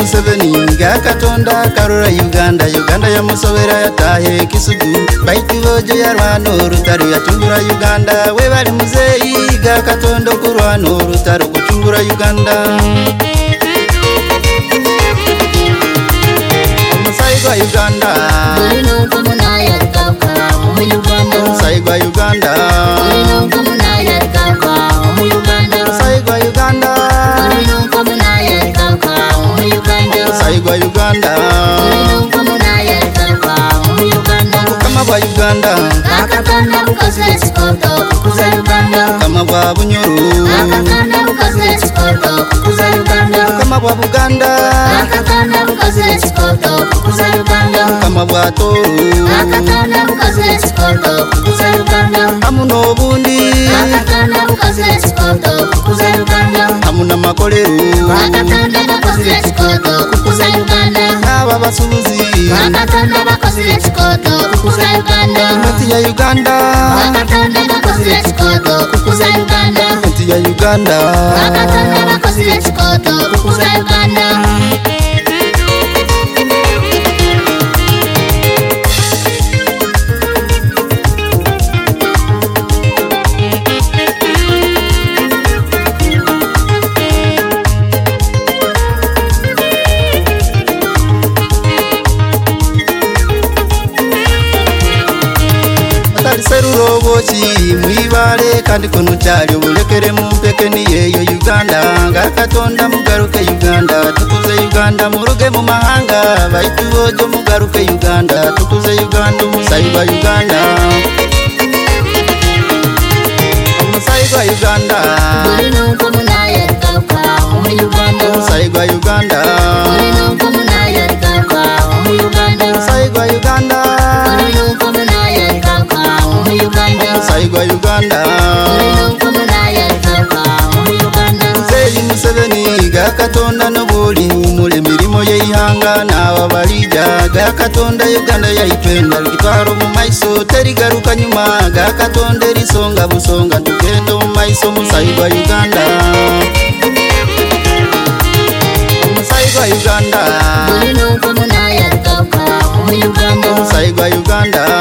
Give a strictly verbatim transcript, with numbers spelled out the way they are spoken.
Museveni ga katonda karora Uganda Uganda ya musobera yatahe kisugu baitu bojo ya rwano rutaro yatungura Uganda we bali muzeyi ga katonda kurwano rutaro kuchungura Uganda Omusai gwa Uganda Mulino komuna ya rukauka mu Uganda Omusai gwa Uganda Mulino komuna ya rukauka mu Uganda Omusai gwa Uganda Mulino komuna ya rukauka mu Uganda Omusai gwa Uganda Mulino komuna ya rukauka mu Uganda Kama bwa Uganda Akatonda bukozile chikoto kukuza Uganda Kama bwa Bunyoro Akatonda bukozile chikoto kukuza Uganda Kama bwa Buganda Akatonda bukozile chikoto kukuza Uganda Kama bwa Toru Akatonda bukozile chikoto kukuza Uganda Hamuno bundi Akatonda bukozile chikoto kukuza Uganda Hamuna makolero Akatonda bukozile chikoto kukuza Uganda Naba basuzi Akatonda bukozile chikoto kukuza Uganda Mati ya Uganda Akatonda bukozile chikoto kukuza Uganda Mati ya Uganda Akatonda bukozile chikoto kukuza Uganda Serurobochi mwibale kandi kono cyali obulekere mu mpeke ni yeyo Uganda nga katonda mugaruke Uganda tukuze Uganda muruge mu mahanga baitu bojo mugaruke Uganda tukuze Uganda Omusai gwa Uganda Omusai gwa Uganda Mulino komuna ya rukauka mu Uganda Omusai gwa Uganda Mulino komuna ya rukauka mu Uganda Omusai gwa Uganda Mulino komuna ya rukauka mu Uganda Omusai gwa Uganda Mulino komuna ya rukauka mu Uganda Muzeyi Museveni ga katonda nobuli umule mirimo yeihanga n'aba balija ga katonda Uganda yaitwenda litwaro mu maiso terigaruka nyuma ga katonda erisonga busonga tugendo mu maiso Omusai gwa Uganda Omusai gwa Uganda Mulino komuna ya rukauka mu Uganda Omusai gwa Uganda